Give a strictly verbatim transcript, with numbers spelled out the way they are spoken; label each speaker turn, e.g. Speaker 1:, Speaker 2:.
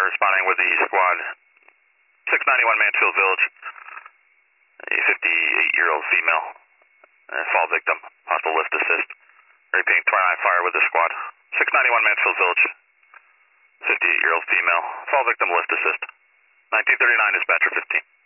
Speaker 1: responding with the squad. six ninety-one Mansfield Village, a fifty-eight-year-old female, uh, fall victim, hostile lift assist. Repeating, twenty-nine fire with the squad. six ninety-one Mansfield Village, fifty-eight-year-old female, fall victim, lift assist. nineteen thirty-nine, dispatcher fifteen.